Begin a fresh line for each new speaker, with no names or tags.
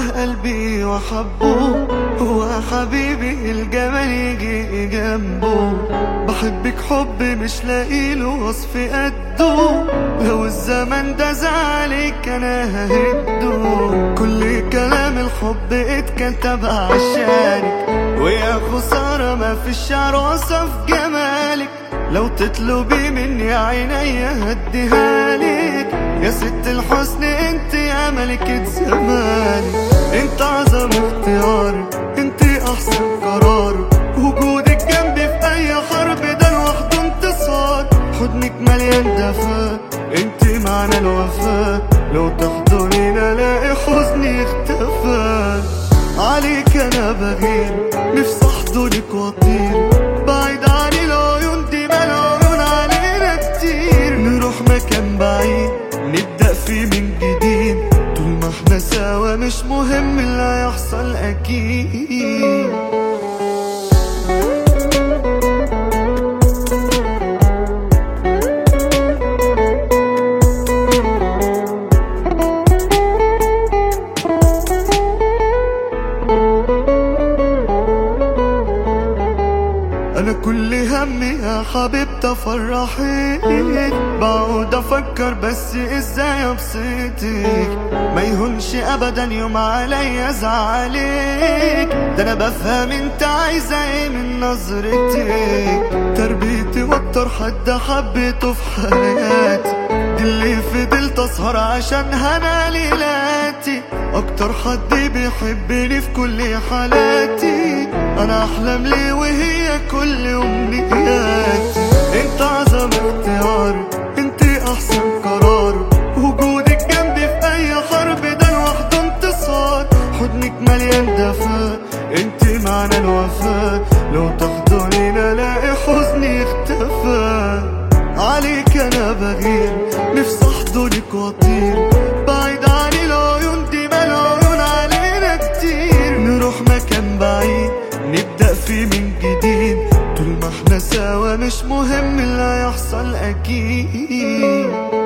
قلبي وحبه، هو حبيبي الجمال يجي جنبه. بحبك حب مش لاقيله وصف قده، لو الزمن ده زعلك انا ههده. كل كلام الحب اتكتب عشانك، ويا خسارة ما فيش عروسة في جمالك. لو تطلبي مني عينيا هديهالك، يا ست الحسن انت يا ملكة زماني. انت اعظم اختيار، انت احسن قرار، وجودك جنبي في اي حرب ده لوحده انتصار. حضنك مليان دفا، انت معنى الوفاء، لو تحضنين الاقي حزني اختفى. عليك انا بغير، نفسي احضنك واطير بعيد عن العيون دي، ما العيون علينا كتير. نروح مكان بعيد نبدأ فيه من جديد، طول ما احنا سوا مش مهم اللي هيحصل اكيد. انا كل همي يا حبيبتي افرحك، بقعد افكر بس ازاي ابسطك. ما يهونش ابدا يوم عليا زعلك، ده انا بفهم انت عايزه ايه من نظرتك. تربيتي واكتر حد حبيته في حياتي، دي اللي فضلت اسهر عشانها انا ليلاتي. اكتر حد بيحبني في كل حالاتي، انا احلم ليه وهي كل امنياتي. انت اعظم اختيار، انت احسن قرار، وجودك جنبي في اي حرب ده لوحده انتصار. حضنك مليان دفا، انت معنى الوفاء، لو تحضنين الاقي حزني اختفى. عليك انا بغير، نفسي احضنك واطير بعيد عن العيون دي، ما العيون علينا كتير. نروح مكان بعيد نبدأ فيه من جديد، طول ما احنا سوا مش مهم اللي هيحصل اكيد.